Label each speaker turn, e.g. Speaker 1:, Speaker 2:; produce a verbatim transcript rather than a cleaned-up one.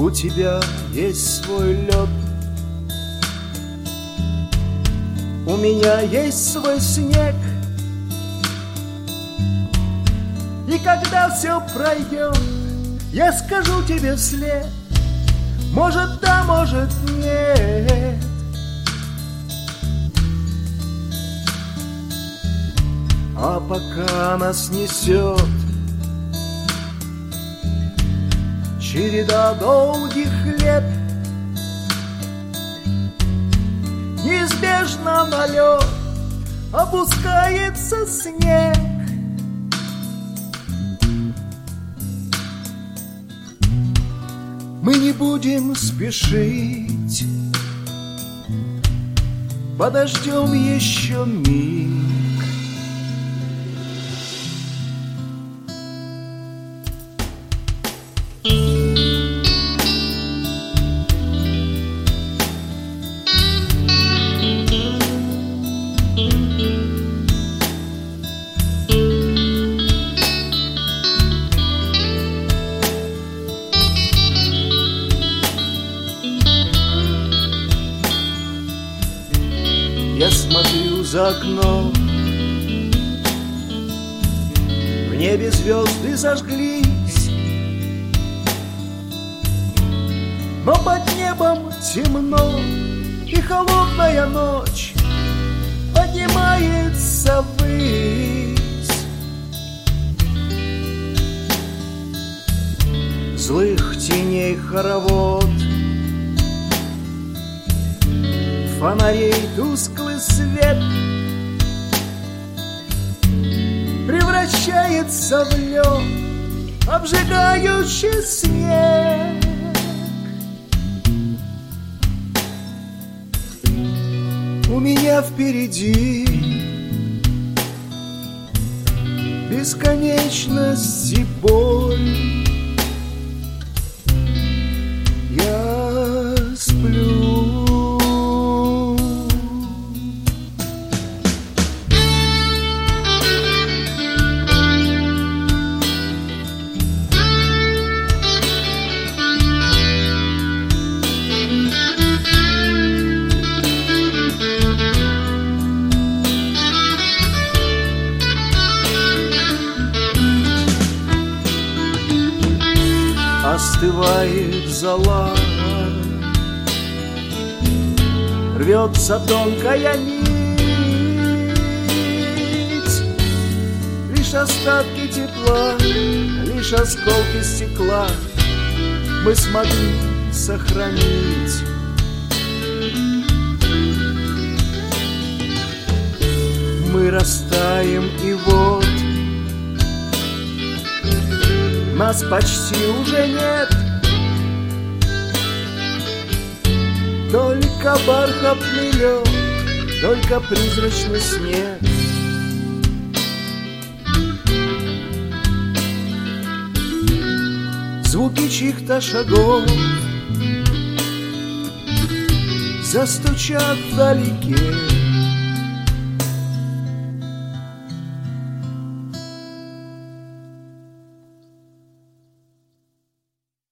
Speaker 1: У тебя есть свой лед, у меня есть свой снег. И когда все пройдет, я скажу тебе вслед: может да, может нет. А пока нас несет череда долгих лет, неизбежно на лед опускается снег. Мы не будем спешить, подождем еще миг. Я смотрю за окном, в небе звезды зажглись, но под небом темно, и холодная ночь поднимается ввысь. Злых теней хоровод, фонарей тусклый свет превращается в лед, обжигающий снег. У меня впереди бесконечность и боль. Я сплю. Остывает зола, рвется тонкая нить, лишь остатки тепла, лишь осколки стекла мы смогли сохранить. Мы растаем, и вот нас почти уже нет, только бархатный лед, только призрачный снег. Звуки чьих-то шагов застучат вдалеке,